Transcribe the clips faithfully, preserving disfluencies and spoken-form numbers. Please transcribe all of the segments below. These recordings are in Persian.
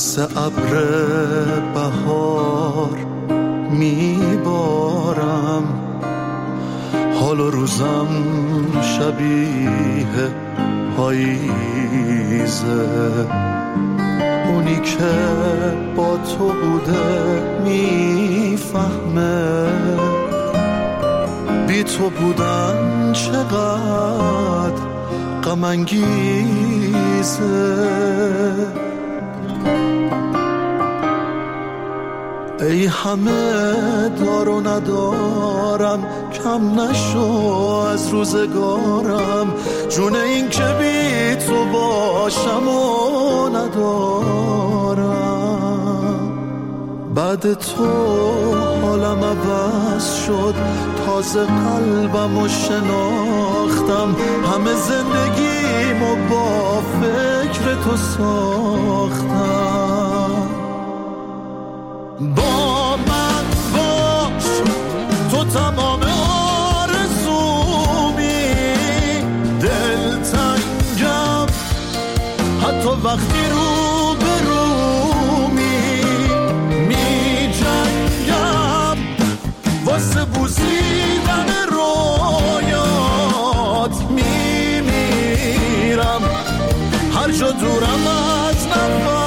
مثل ابر بهار میبارم، حال و روزم شبیه پاییزه. اونی که با تو بوده میفهمه بی تو بودن چقدر غم انگیزه. ای همه دار و ندارم، کم نشو از روزگارم، جون این که بی تو باشم و ندارم. بعد تو حالم عوض شد، تازه قلبم رو شناختم، همه زندگیمو با فکر تو ساختم. با من باش تو تمام آرزومی، دلتنگم حتی وقتی رو به رومی، می جنگم واسه بوسیدن رویات، می میرم هر جا دورم از نفس.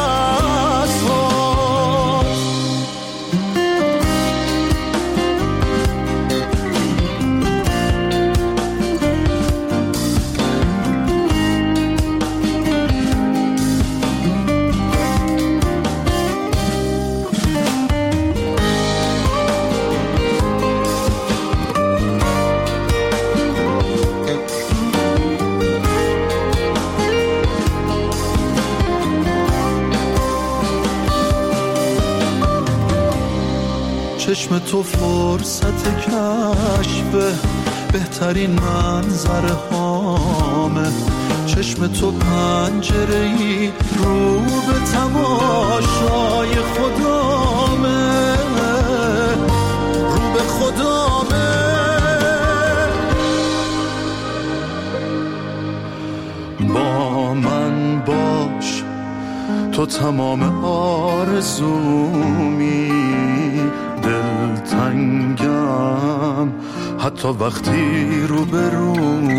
چشم تو فرصت کشف بهترین منظره هامه، چشم تو پنجره‌ای رو به تماشای خدامه، رو به خدامه. با من باش تو تمام آرزومی، دلتنگم حتی وقتی رو به رومی،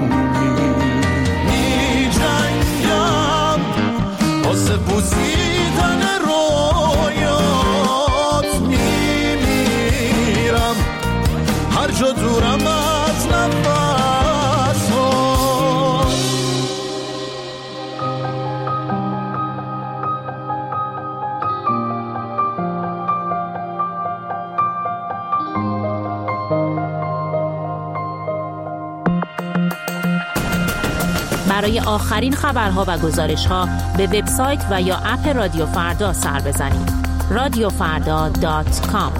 می جنگم واسه بوسیدن رویات، می میرم هر جا دورم از نفس. برای آخرین خبرها و گزارش‌ها به وبسایت و یا اپ رادیو فردا سر بزنید. رادیو فردا دات کام.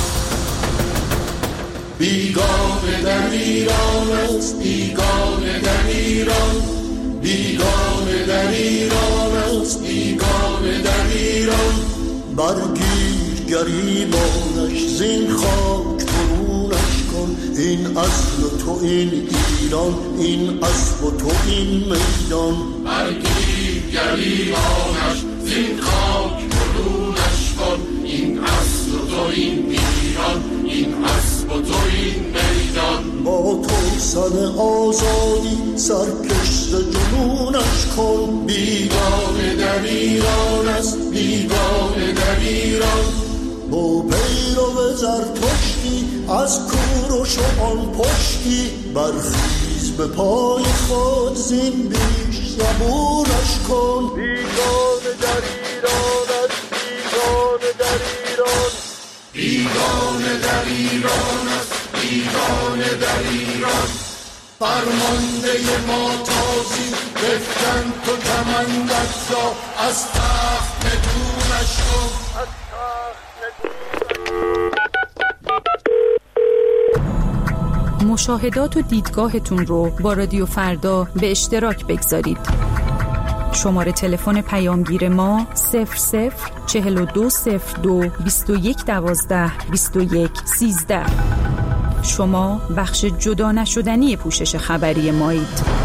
بیگانه در ایران است، بیگانه در ایران، بیگانه در ایران است، بیگانه در ایران. برگیر گریبانش زین خاک برونش کن، این اصل تو این ایران، این اسب و تو این میدان. برگیر گریبانش زین خاک برونش کن، این اصل و تو این ایران، این اسب و تو این میدان. با تو سن آزادی سرکشت جنونش کن، بیگانه در ایران است، بیگانه در ایران. با پیرو زرتشتی از کوروش و آن پشتی، برخیز به پای خود زین بیش زبونش کن. بیگانه در ایران است، بیگانه در ایران، بیگانه در ایران است، بیگانه در ایران. فرمانده ما تازی بفکن تو کمندت را، از تخت ندونش کن، از تخت مشاهدات و دیدگاهتون رو با رادیو فردا به اشتراک بگذارید. شماره تلفن پیامگیر ما صفر صفر چهل و دو صفر دو بیست و یک دوازده بیست و یک سیزده. شما بخش جدا نشدنی پوشش خبری مایید.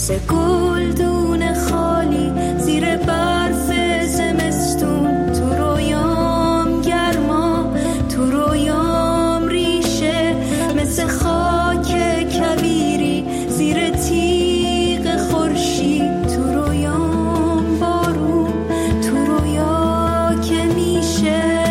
مثل گلدون خالی زیر برف زمستون، تو رویام گرما، تو رویام ریشه، مثل خاک کبیری زیر تیغ خورشید، تو رویام بارون، تو رویا که میشه.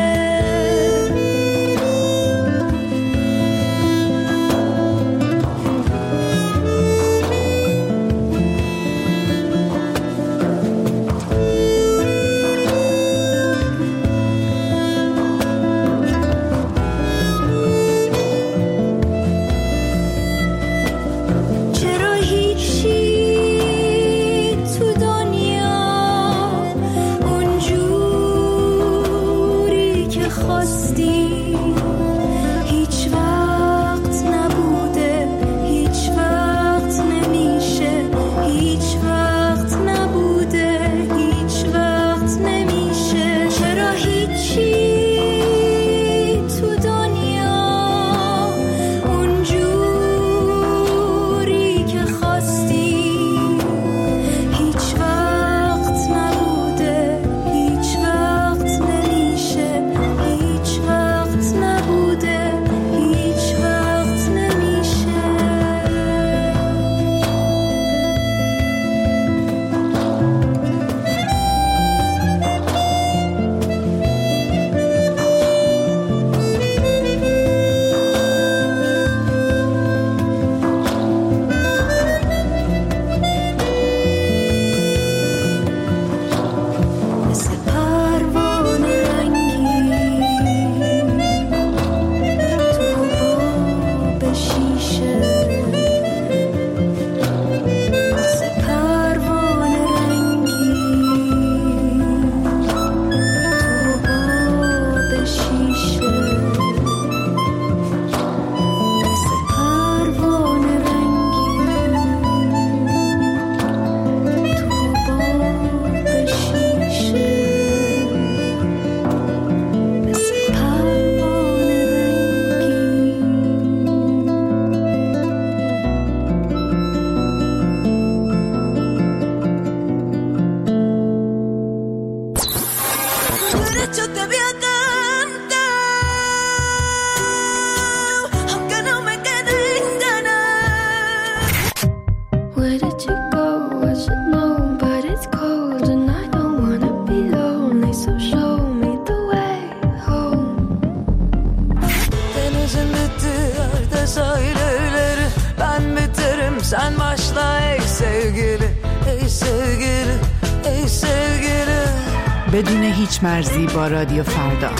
Sen başla ey sevgili, ey sevgili, ey sevgili. بدون هیچ مرزی با رادیو فردا.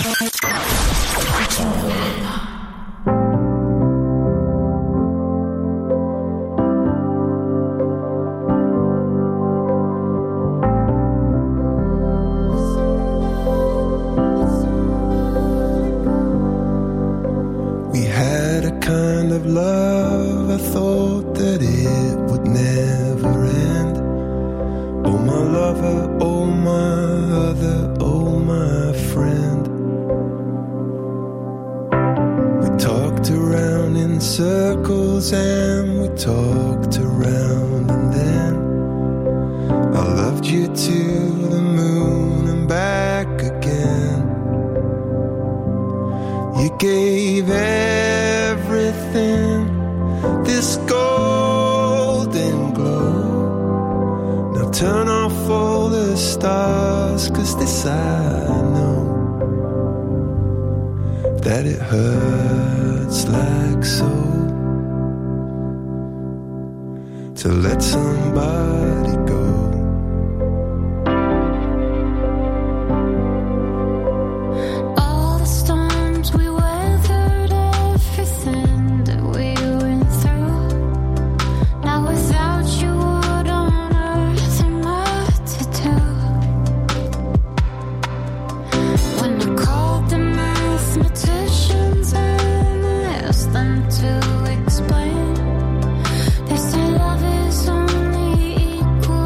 We had a kind of love, I thought that it would never end. Oh my lover, oh my other, oh my friend. We talked around in circles and we talked around, and then I loved you to the moon and back again. You gave everything this golden glow. Now turn off all the stars, 'cause this I know, that it hurts like so to let somebody go. To explain, they say love is only equal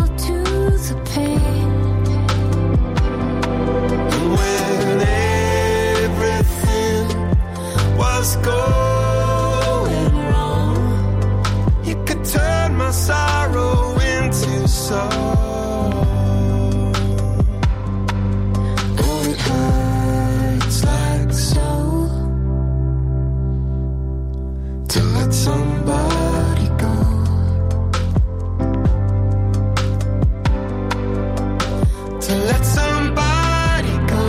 to let somebody go.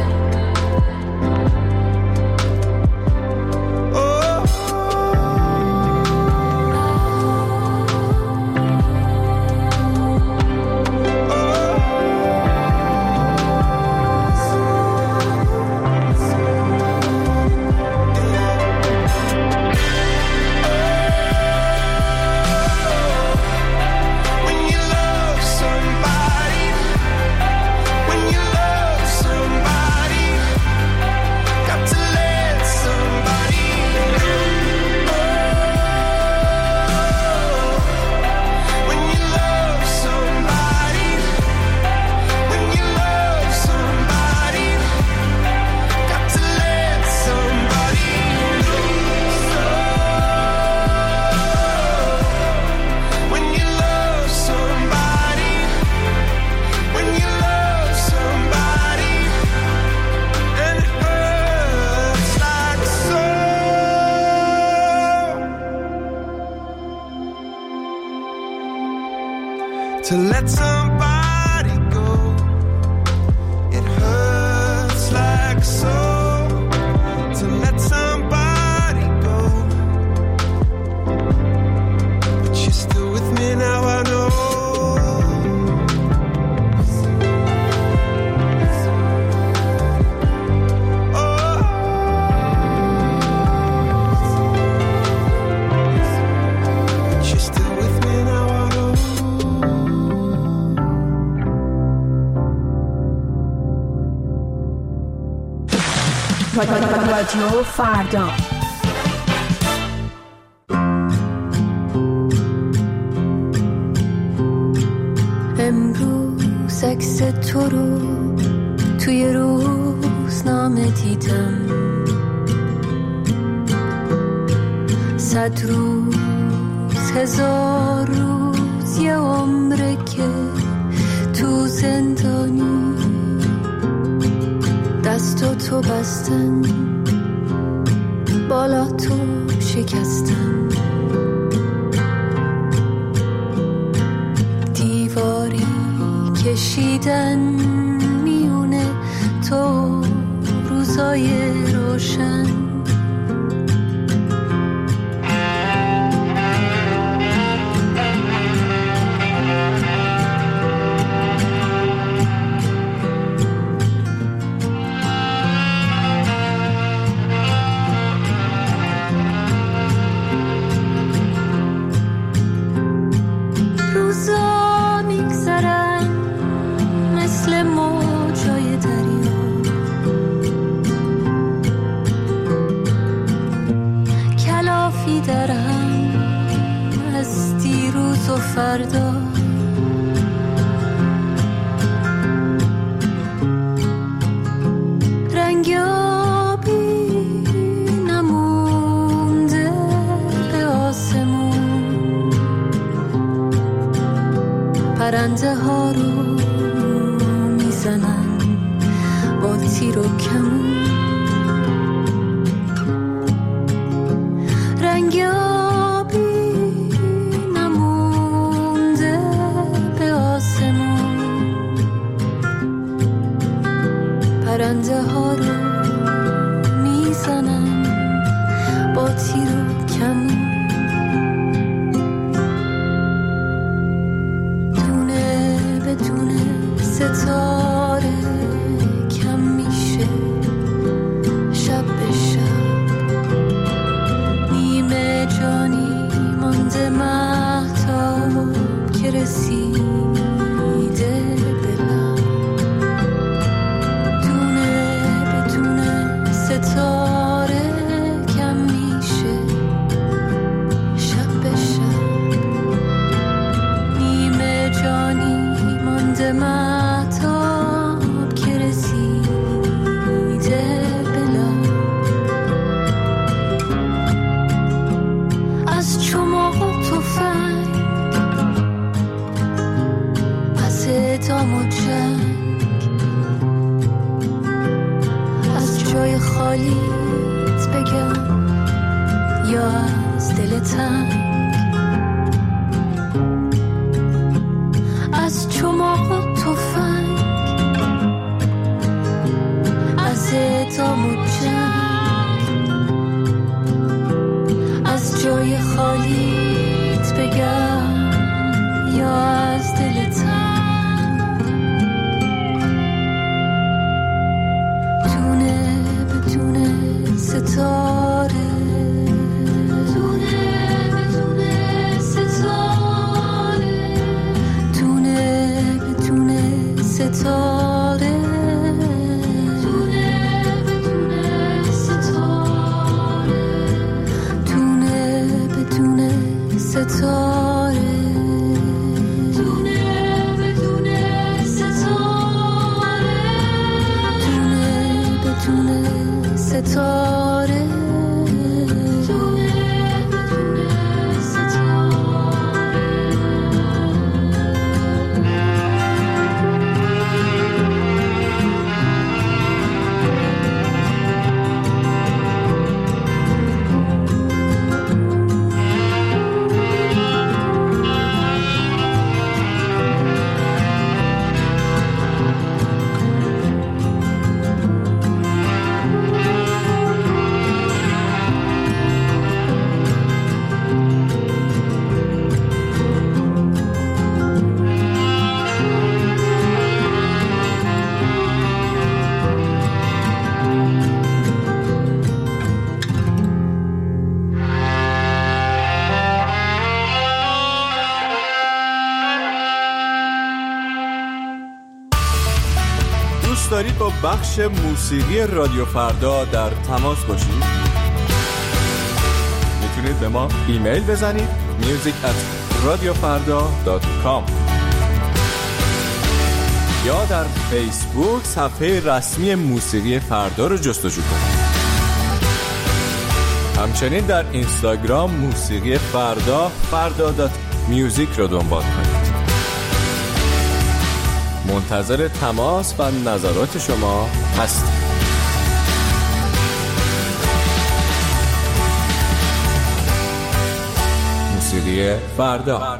Oh, to let somebody go. It hurts like so. To let somebody go. But you're still with me now, I know. Oh, but you're still with me now, I know. رادیو فردا. امروز عکس تو رو توی روزنامه دیدم، صد روز هزار روز یه عمره که تو زندانی، دستو تو بستن بالا تو شکستن، دیواری کشیدن میونه تو روزای روشن. فردا رنگابی نمونده به آسمون، پرنده ها رو میزنن با تیر و کمون، رنگابی پرنده ها رو میزنن با تیر و کمون، دونه به دونه ستاره کم میشه شب به شب، نیمه جانی مانده مهتاب که رسیده ستاره کم میشه شب به شب، نیمه جانی مانده مهتاب که رسیده به لب، از چماق و تفنگ، از اعدام و جنگ، جای خالیت بگم یا از دل تنگ، از چماق و تفنگ، حالیت بگم یا از دل تنگ دونه بدونه ستاره دونه بدونه ستاره دونه بدونه ستاره ستاره دونه بدونه ستاره دونه بدونه ستاره دونه بدونه ستاره. دارید با بخش موسیقی رادیو فردا در تماس باشید؟ میتونید به ما ایمیل بزنید music at radiofarda dot com یا در فیسبوک صفحه رسمی موسیقی فردا رو جستجو کنید. همچنین در اینستاگرام موسیقی فردا فردا دات میوزیک رو دنبال کنید. منتظر تماس و نظرات شما هستیم. موسیقی فردا.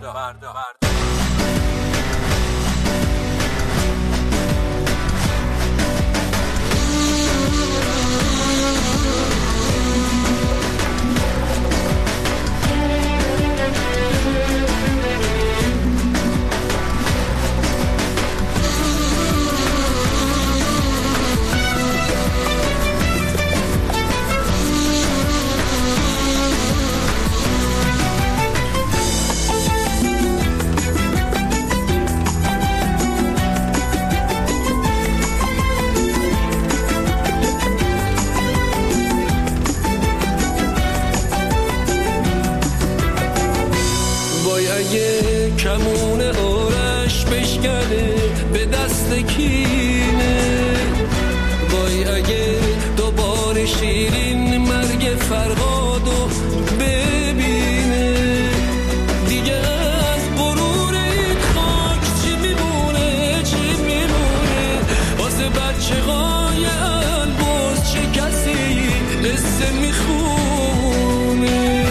کمون آرش بشکنه به دست کینه، وای اگه دوباره شیرین مرگ فرهادو ببینه، دیگه از غرور این خاک چی میمونه چی میمونه، واسه بچه های البرز چه کسی قصه میخونه.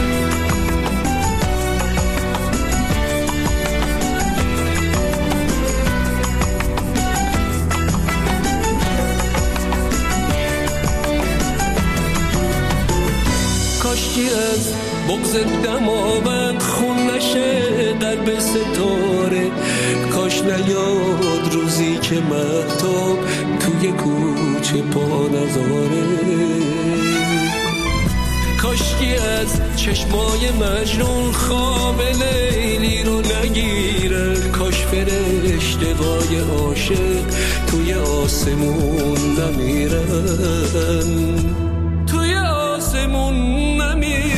کاشکی از بغض دماوند خون نشه قلب ستاره، کاش نیاد روزی که مهتاب توی کوچه پا نذاره، کاشکی از چشمای مجنون خواب لیلی رو نگیره، کاش فرشته‌های عاشق توی آسمون نمیرن، توی آسمون نمیرن.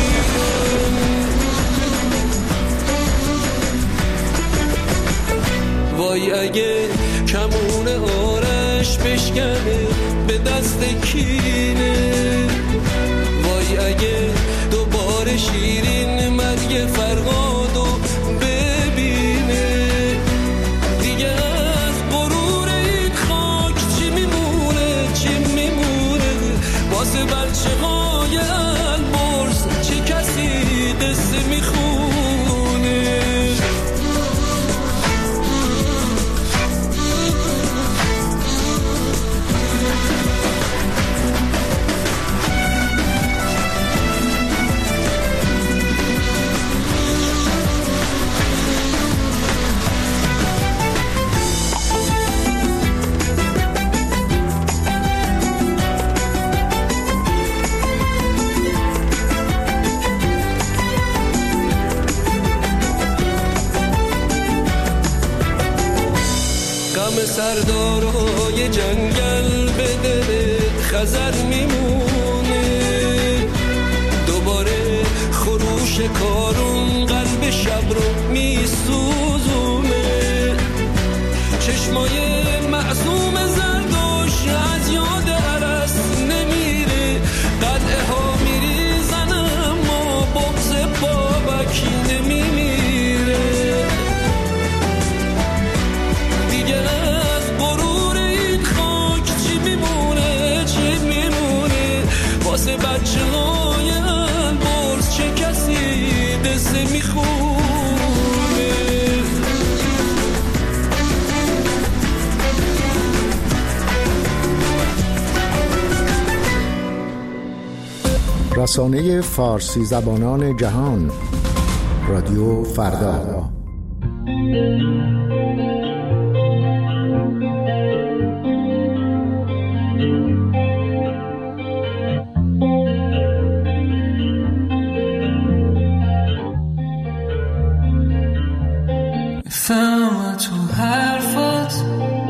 وای اگه کمون آرش بشکنه به دست کینه، وای اگه دوباره شیرین مرگ فرهادو ببینه، دیگه از غرور این خاک چی میمونه چی میمونه، واسه بچه های البرز چه کسی قصه میخونه. غم سردارای جنگل به دل خزر میمونه، دوباره خروش کارون قلب شب رو میسوزونه، چشمای معصوم زردوش از یاد عرس نمیره، قلعه ها میریزن اما بغض بابک نمیمیره، دیگه از غرور این خاک چی میمونه چی میمونه، واسه بچه های البرز چه کسی قصه میخونه. رسانه فارسی زبانان جهان، رادیو فردا. فهم تو حرفات